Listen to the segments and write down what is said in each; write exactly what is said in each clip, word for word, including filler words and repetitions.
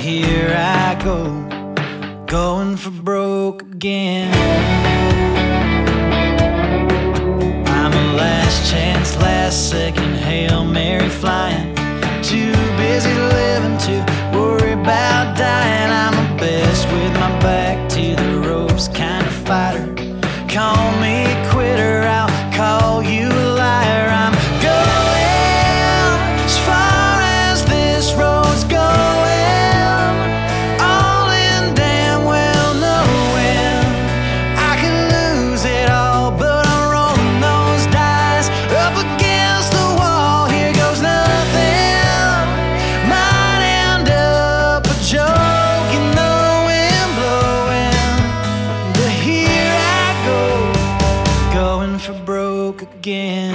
here I go, going for broke again. I'm a last chance, last second Hail Mary flying, too busy living to worry about dying. I'm the best with my back to the ropes kind of fighter. Call me a quitter, I'll call you a liar. I'm going as far as this road's going, all in damn well knowing I can lose it all, but I'm rolling those dice up against the wall. Here goes nothing, might end up a joke in the wind blowing, but here I go, going for broke again.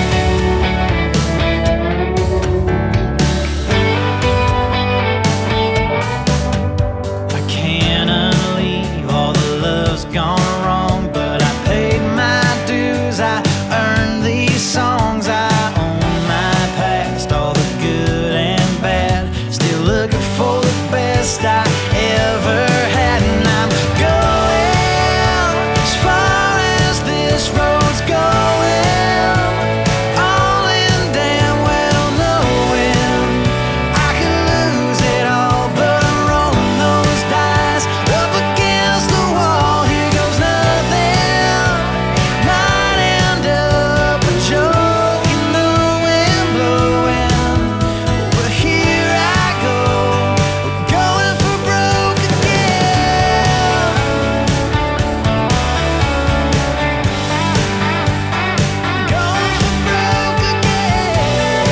I can't unleave all the love's gone wrong, but I paid my dues, I earned these songs, I own my past, all the good and bad, still looking for the best I ever had. And I'm going as far as this road's going, all in damn well knowing I can lose it all, but I'm rolling those dice up against the wall. Here goes nothing, might end up a joke in the wind blowing, but here I go, going for broke again. Going for broke again.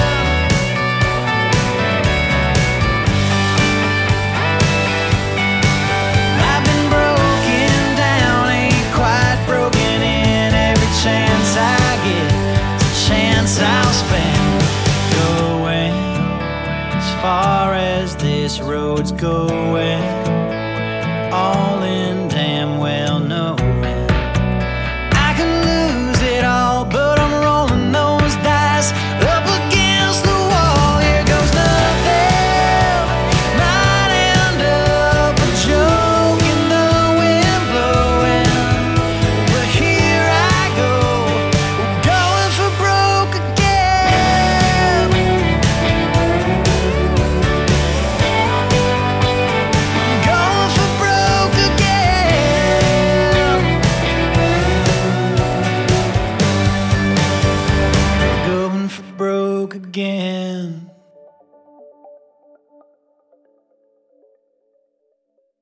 I've been broken down, ain't quite broken in. Every chance I get, it's a chance I'll spend. Going as far as this road's going, all in damn well knowing I can lose it all, but I'm rolling those dice up against the wall. Here goes nothing, might end up a joke in the wind blowing, but here I go, going for broke again. Going for broke again. Going for broke again.